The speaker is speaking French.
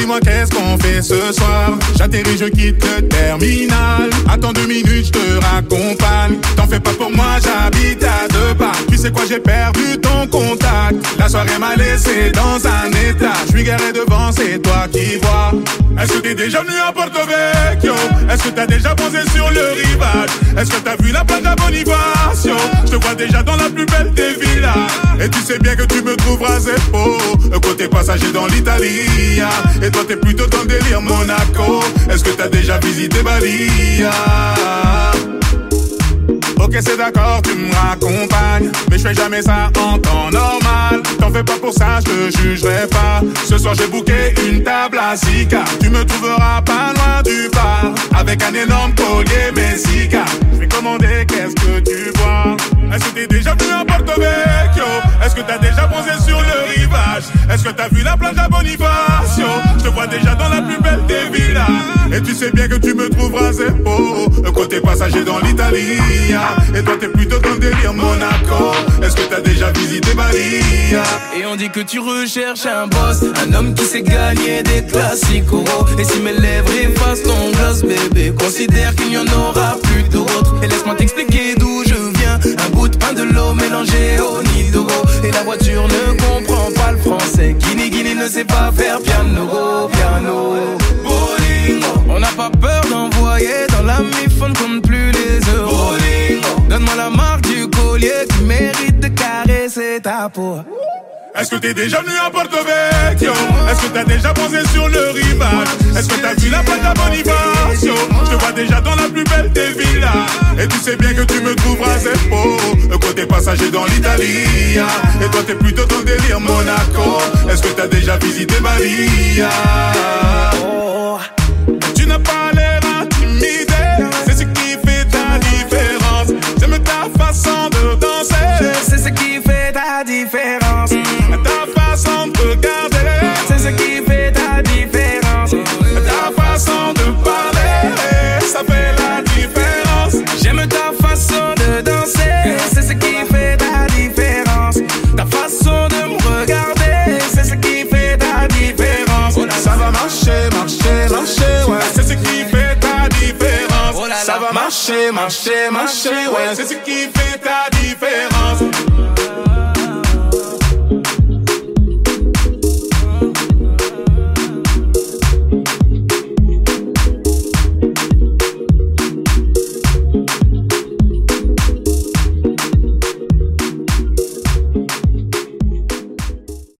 dis-moi qu'est-ce qu'on fait ce soir. J'atterris, je quitte le terminal. Attends 2 minutes, je te raccompagne. T'en fais pas pour moi, j'habite à 2 pas. Tu sais quoi, j'ai perdu ton contact. La soirée m'a laissé dans un état. Je suis garé devant, c'est toi qui vois. Est-ce que t'es déjà venu à Porto Vecchio? Est-ce que t'as déjà posé sur le rivage? Est-ce que t'as vu la plage à Bonifacio? Je te vois déjà dans la plus belle des villas. Et tu sais bien que tu me trouveras zéro côté passager dans l'Italie. Et toi t'es plutôt dans le délire Monaco. Est-ce que t'as déjà visité Bali? Ok, c'est d'accord, tu me raccompagnes, mais je fais jamais ça en temps normal. T'en fais pas pour ça, je te jugerai pas. Ce soir j'ai booké une table à Zika. Tu me trouveras pas loin du bar, avec un énorme collier Messica. Je vais commander, qu'est-ce que tu bois? Est-ce que t'es déjà venu à Porto Vecchio? Est-ce que t'as déjà posé sur le rivage? Est-ce que t'as vu la plage à Bonifacio? Je te vois déjà dans la plus belle des villas. Et tu sais bien que tu me trouveras zéro côté passager dans l'Italie. Et toi t'es plutôt dans le délire Monaco. Est-ce que t'as déjà visité Bali? Et on dit que tu recherches un boss, un homme qui sait gagner des classicos. Et si mes lèvres effacent ton gloss, bébé, considère qu'il n'y en aura plus d'autres. Et laisse-moi t'expliquer d'où je viens. Un bout de pain, de l'eau mélangé au nido. Et la voiture ne comprend pas le français. Guinée ne sait pas faire piano, piano. Bolingo, on n'a pas peur d'envoyer dans la mi-phone, compte plus les euros. Donne-moi la marque du collier qui mérite de caresser ta peau. Est-ce que t'es déjà venu à Porto Vecchio? Est-ce que t'as déjà posé sur le rivage? Est-ce que t'as vu la plage à Bonifacio? Je te vois déjà dans la plus belle des villas. Et tu sais bien que tu me trouveras zéro côté passager dans l'Italie. Et toi t'es plutôt dans le délire Monaco. Est-ce que t'as déjà visité Bali? Tu n'as pas l'air intimidé, c'est ce qui fait ta différence. J'aime ta façon de danser, c'est ce qui fait ta différence. Ta façon de regarder, c'est ce qui fait ta différence. Ta façon de parler, ça fait la différence. J'aime ta façon de danser, c'est ce qui fait ta différence. Ta façon de me regarder, c'est ce qui fait ta différence. Ça va marcher, marcher, marcher, ouais, c'est ce qui fait ta différence. Ça va marcher, marcher, marcher, ouais, c'est ce qui fait ta différence.